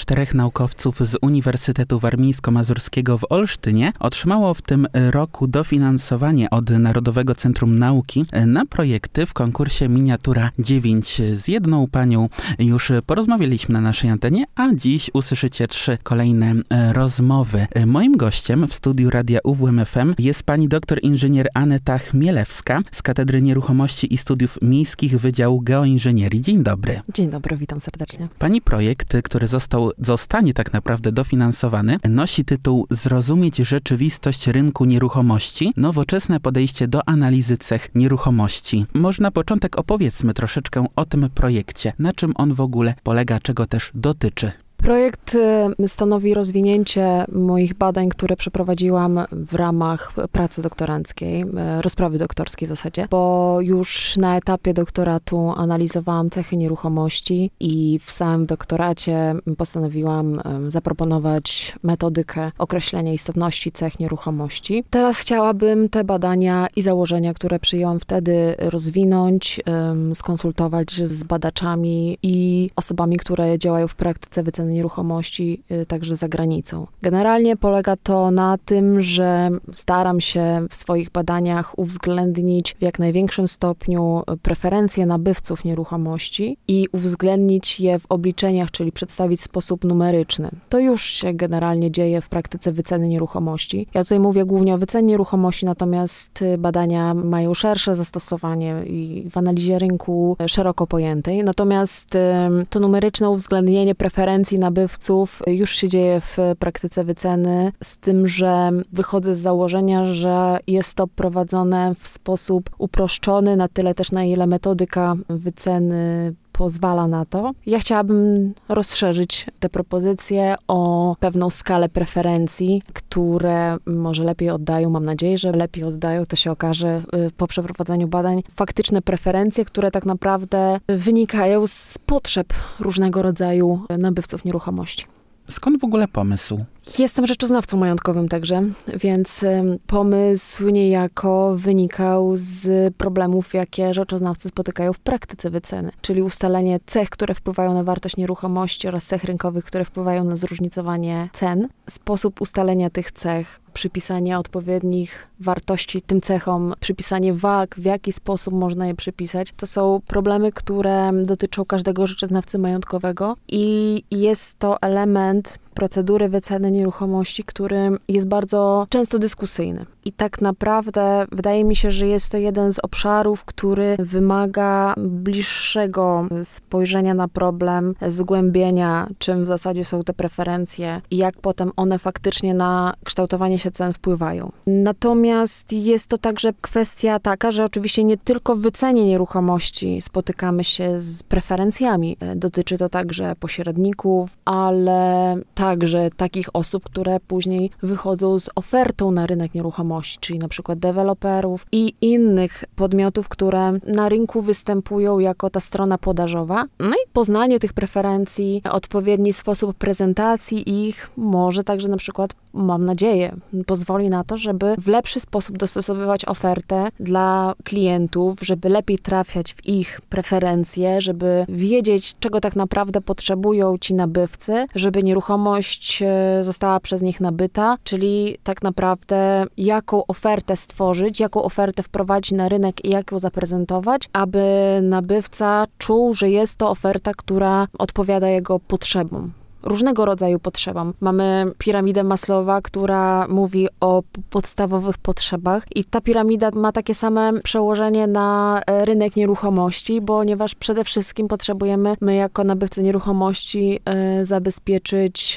4 naukowców z Uniwersytetu Warmińsko-Mazurskiego w Olsztynie otrzymało w tym roku dofinansowanie od Narodowego Centrum Nauki na projekty w konkursie Miniatura 9. Z jedną panią już porozmawialiśmy na naszej antenie, a dziś usłyszycie 3 kolejne rozmowy. Moim gościem w studiu Radia UWMFM jest pani doktor inżynier Aneta Chmielewska z Katedry Nieruchomości i Studiów Miejskich Wydziału Geoinżynierii. Dzień dobry. Dzień dobry, witam serdecznie. Pani projekt, który zostanie tak naprawdę dofinansowany, nosi tytuł Zrozumieć rzeczywistość rynku nieruchomości. Nowoczesne podejście do analizy cech nieruchomości. Może na początek opowiedzmy troszeczkę o tym projekcie. Na czym on w ogóle polega, czego też dotyczy? Projekt stanowi rozwinięcie moich badań, które przeprowadziłam w ramach pracy doktoranckiej, rozprawy doktorskiej w zasadzie, bo już na etapie doktoratu analizowałam cechy nieruchomości i w samym doktoracie postanowiłam zaproponować metodykę określenia istotności cech nieruchomości. Teraz chciałabym te badania i założenia, które przyjęłam wtedy, rozwinąć, skonsultować z badaczami i osobami, które działają w praktyce wyceny nieruchomości, także za granicą. Generalnie polega to na tym, że staram się w swoich badaniach uwzględnić w jak największym stopniu preferencje nabywców nieruchomości i uwzględnić je w obliczeniach, czyli przedstawić w sposób numeryczny. To już się generalnie dzieje w praktyce wyceny nieruchomości. Ja tutaj mówię głównie o wycenie nieruchomości, natomiast badania mają szersze zastosowanie i w analizie rynku szeroko pojętej. Natomiast to numeryczne uwzględnienie preferencji nabywców już się dzieje w praktyce wyceny, z tym, że wychodzę z założenia, że jest to prowadzone w sposób uproszczony, na tyle też, na ile metodyka wyceny pozwala na to. Ja chciałabym rozszerzyć te propozycje o pewną skalę preferencji, które może lepiej oddają, mam nadzieję, że lepiej oddają, to się okaże po przeprowadzeniu badań, faktyczne preferencje, które tak naprawdę wynikają z potrzeb różnego rodzaju nabywców nieruchomości. Skąd w ogóle pomysł? Jestem rzeczoznawcą majątkowym także, więc pomysł niejako wynikał z problemów, jakie rzeczoznawcy spotykają w praktyce wyceny, czyli ustalenie cech, które wpływają na wartość nieruchomości oraz cech rynkowych, które wpływają na zróżnicowanie cen. Sposób ustalenia tych cech, przypisanie odpowiednich wartości tym cechom, przypisanie wag, w jaki sposób można je przypisać, to są problemy, które dotyczą każdego rzeczoznawcy majątkowego i jest to element procedury wyceny nieruchomości, który jest bardzo często dyskusyjny. I tak naprawdę wydaje mi się, że jest to jeden z obszarów, który wymaga bliższego spojrzenia na problem, zgłębienia, czym w zasadzie są te preferencje i jak potem one faktycznie na kształtowanie się cen wpływają. Natomiast jest to także kwestia taka, że oczywiście nie tylko w wycenie nieruchomości spotykamy się z preferencjami. Dotyczy to także pośredników, ale także takich osób, które później wychodzą z ofertą na rynek nieruchomości, czyli na przykład deweloperów i innych podmiotów, które na rynku występują jako ta strona podażowa. No i poznanie tych preferencji, odpowiedni sposób prezentacji ich może także na przykład, mam nadzieję, pozwoli na to, żeby w lepszy sposób dostosowywać ofertę dla klientów, żeby lepiej trafiać w ich preferencje, żeby wiedzieć, czego tak naprawdę potrzebują ci nabywcy, żeby nieruchomość została przez nich nabyta, czyli tak naprawdę jaką ofertę stworzyć, jaką ofertę wprowadzić na rynek i jak ją zaprezentować, aby nabywca czuł, że jest to oferta, która odpowiada jego potrzebom. Różnego rodzaju potrzebom. Mamy piramidę Maslowa, która mówi o podstawowych potrzebach i ta piramida ma takie same przełożenie na rynek nieruchomości, ponieważ przede wszystkim potrzebujemy my jako nabywcy nieruchomości zabezpieczyć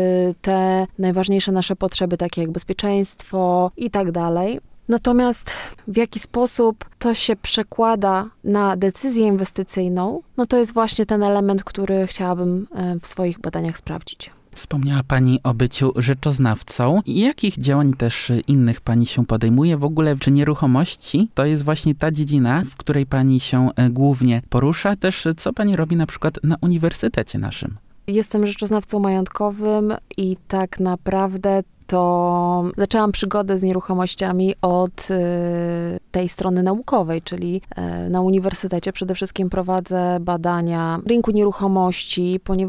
te najważniejsze nasze potrzeby, takie jak bezpieczeństwo i tak dalej. Natomiast w jaki sposób to się przekłada na decyzję inwestycyjną, no to jest właśnie ten element, który chciałabym w swoich badaniach sprawdzić. Wspomniała pani o byciu rzeczoznawcą. Jakich działań też innych pani się podejmuje? W ogóle czy nieruchomości to jest właśnie ta dziedzina, w której pani się głównie porusza? Też co pani robi na przykład na uniwersytecie naszym? Jestem rzeczoznawcą majątkowym i tak naprawdę to zaczęłam przygodę z nieruchomościami od tej strony naukowej, czyli na uniwersytecie przede wszystkim prowadzę badania rynku nieruchomości, ponieważ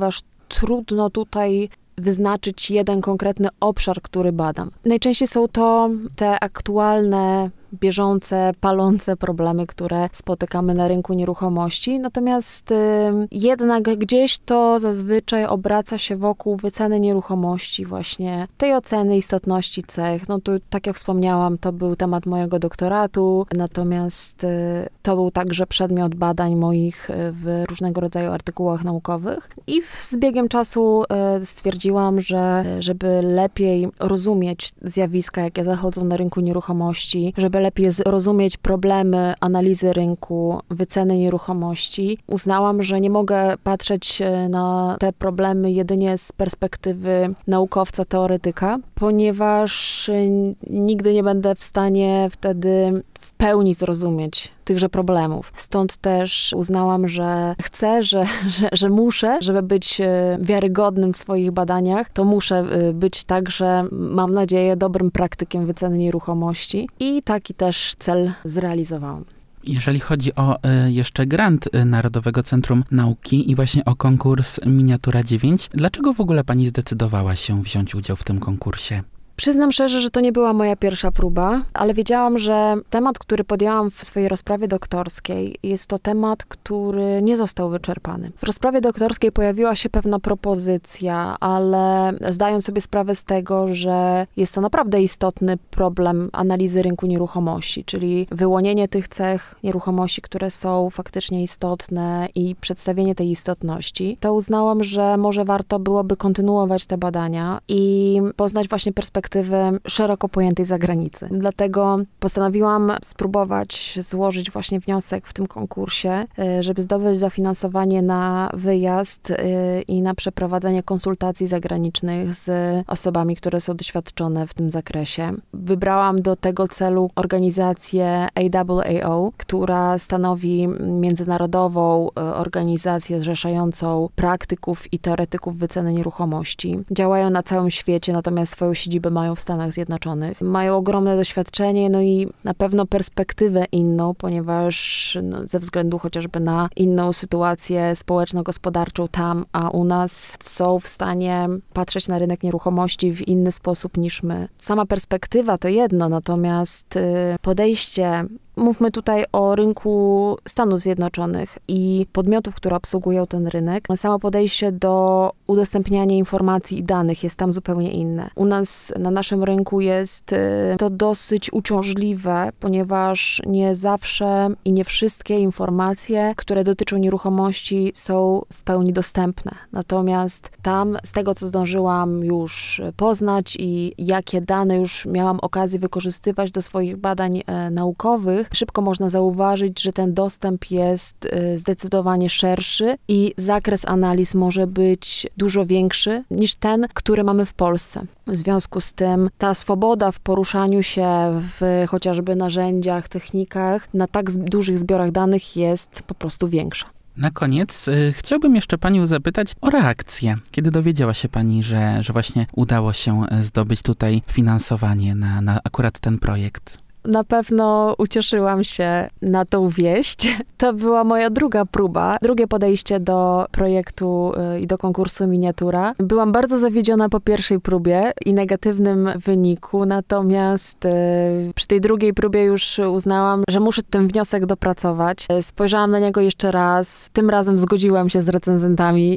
trudno tutaj wyznaczyć jeden konkretny obszar, który badam. Najczęściej są to te aktualne, bieżące, palące problemy, które spotykamy na rynku nieruchomości. Natomiast jednak gdzieś to zazwyczaj obraca się wokół wyceny nieruchomości, właśnie tej oceny istotności cech. No tu, tak jak wspomniałam, to był temat mojego doktoratu, natomiast to był także przedmiot badań moich w różnego rodzaju artykułach naukowych. I z biegiem czasu stwierdziłam, że żeby lepiej rozumieć zjawiska, jakie zachodzą na rynku nieruchomości, żeby lepiej zrozumieć problemy analizy rynku, wyceny nieruchomości, uznałam, że nie mogę patrzeć na te problemy jedynie z perspektywy naukowca, teoretyka, ponieważ nigdy nie będę w stanie wtedy w pełni zrozumieć tychże problemów. Stąd też uznałam, że chcę, że muszę, żeby być wiarygodnym w swoich badaniach, to muszę być także, mam nadzieję, dobrym praktykiem wyceny nieruchomości i taki też cel zrealizowałam. Jeżeli chodzi o jeszcze grant Narodowego Centrum Nauki i właśnie o konkurs Miniatura 9, dlaczego w ogóle pani zdecydowała się wziąć udział w tym konkursie? Przyznam szczerze, że to nie była moja pierwsza próba, ale wiedziałam, że temat, który podjęłam w swojej rozprawie doktorskiej, jest to temat, który nie został wyczerpany. W rozprawie doktorskiej pojawiła się pewna propozycja, ale zdając sobie sprawę z tego, że jest to naprawdę istotny problem analizy rynku nieruchomości, czyli wyłonienie tych cech nieruchomości, które są faktycznie istotne i przedstawienie tej istotności, to uznałam, że może warto byłoby kontynuować te badania i poznać właśnie perspektywę szeroko pojętej zagranicy. Dlatego postanowiłam spróbować złożyć właśnie wniosek w tym konkursie, żeby zdobyć dofinansowanie na wyjazd i na przeprowadzenie konsultacji zagranicznych z osobami, które są doświadczone w tym zakresie. Wybrałam do tego celu organizację AAAO, która stanowi międzynarodową organizację zrzeszającą praktyków i teoretyków wyceny nieruchomości. Działają na całym świecie, natomiast swoją siedzibę mają w Stanach Zjednoczonych. Mają ogromne doświadczenie, no i na pewno perspektywę inną, ponieważ ze względu chociażby na inną sytuację społeczno-gospodarczą tam, a u nas są w stanie patrzeć na rynek nieruchomości w inny sposób niż my. Sama perspektywa to jedno, natomiast podejście. Mówmy tutaj o rynku Stanów Zjednoczonych i podmiotów, które obsługują ten rynek. Samo podejście do udostępniania informacji i danych jest tam zupełnie inne. U nas, na naszym rynku jest to dosyć uciążliwe, ponieważ nie zawsze i nie wszystkie informacje, które dotyczą nieruchomości, są w pełni dostępne. Natomiast tam, z tego co zdążyłam już poznać i jakie dane już miałam okazję wykorzystywać do swoich badań naukowych, szybko można zauważyć, że ten dostęp jest zdecydowanie szerszy i zakres analiz może być dużo większy niż ten, który mamy w Polsce. W związku z tym ta swoboda w poruszaniu się w chociażby narzędziach, technikach na tak dużych zbiorach danych jest po prostu większa. Na koniec chciałbym jeszcze panią zapytać o reakcję. Kiedy dowiedziała się pani, że właśnie udało się zdobyć tutaj finansowanie na akurat ten projekt? Na pewno ucieszyłam się na tą wieść. To była moja druga próba, drugie podejście do projektu i do konkursu Miniatura. Byłam bardzo zawiedziona po pierwszej próbie i negatywnym wyniku, natomiast przy tej drugiej próbie już uznałam, że muszę ten wniosek dopracować. Spojrzałam na niego jeszcze raz, tym razem zgodziłam się z recenzentami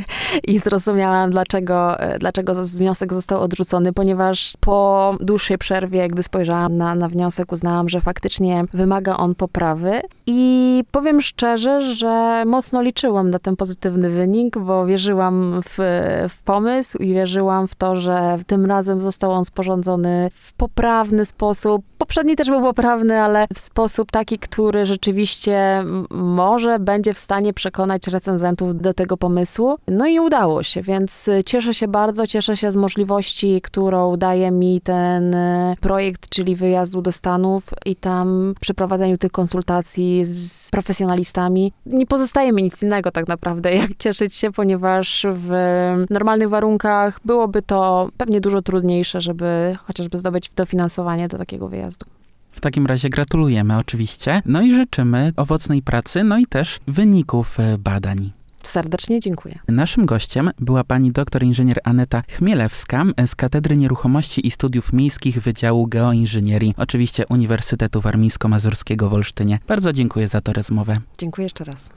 i zrozumiałam, dlaczego wniosek został odrzucony, ponieważ po dłuższej przerwie, gdy spojrzałam na wniosek, uznałam, że faktycznie wymaga on poprawy i powiem szczerze, że mocno liczyłam na ten pozytywny wynik, bo wierzyłam w pomysł i wierzyłam w to, że tym razem został on sporządzony w poprawny sposób. Poprzedni też był poprawny, ale w sposób taki, który rzeczywiście może będzie w stanie przekonać recenzentów do tego pomysłu. No i udało się, więc cieszę się bardzo, cieszę się z możliwości, którą daje mi ten projekt, czyli wyjazdu do Stanów i tam przeprowadzeniu tych konsultacji z profesjonalistami. Nie pozostaje mi nic innego tak naprawdę, jak cieszyć się, ponieważ w normalnych warunkach byłoby to pewnie dużo trudniejsze, żeby chociażby zdobyć dofinansowanie do takiego wyjazdu. W takim razie gratulujemy oczywiście, no i życzymy owocnej pracy, no i też wyników badań. Serdecznie dziękuję. Naszym gościem była pani doktor inżynier Aneta Chmielewska z Katedry Nieruchomości i Studiów Miejskich Wydziału Geoinżynierii, oczywiście Uniwersytetu Warmińsko-Mazurskiego w Olsztynie. Bardzo dziękuję za tę rozmowę. Dziękuję jeszcze raz.